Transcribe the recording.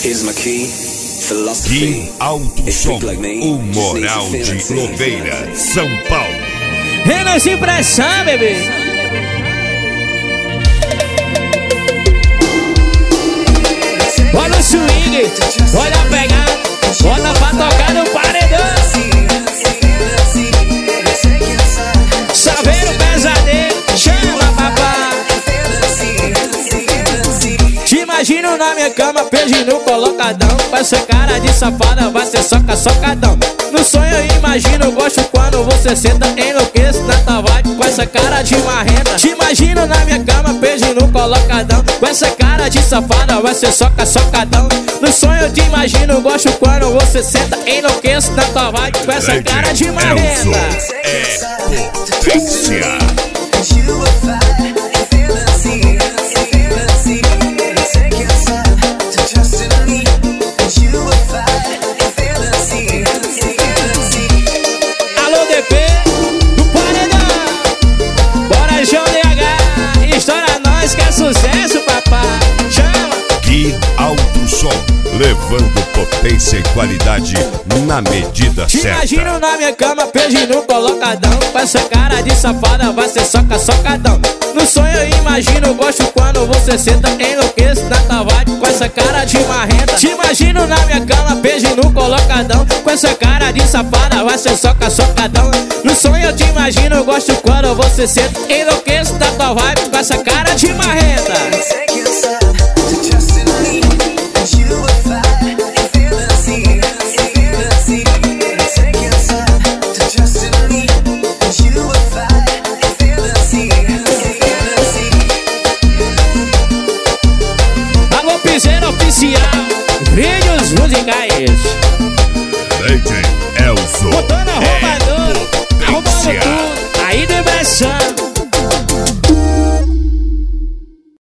Gui Alto Som, o Moral de Louveira, São Paulo. Renan sem pressão, bebê. Olha o swing, olha a pegada, bota pra tocar no paredão. Saber o pesadelo, chama papai. Te imagino na minha cama, pedindo colocadão. Com essa cara de safada, vai ser socadão. No sonho eu imagino, gosto quando você senta, enlouqueço na tua vibe com essa cara de marrenta. Te imagino na minha cama, pedindo colocadão. Com essa cara de safada, vai ser socadão. No sonho eu te imagino, gosto quando você senta, enlouqueço na tua vibe com essa cara de marrenta. É potência. Alô DP, do paredão. Bora João DH, estoura nós que é sucesso, papai. Chama. Gui Alto Som, levando potência e qualidade na medida Te certa. imagino na minha cama, pedindo colocadão. Com essa cara de safada, vai ser socadão. No sonho eu imagino, gosto quando você senta, enlouqueço na tua vibe com essa cara de marrenta. Te imagino na minha cama, pedindo colocadão. Com essa cara de safada, vai ser socadão. No sonho eu te imagino, gosto quando você senta, enlouqueço na tua vibe com essa cara de marrenta. Alô Piseiro Oficial, vídeos musicais. DJ Elzo.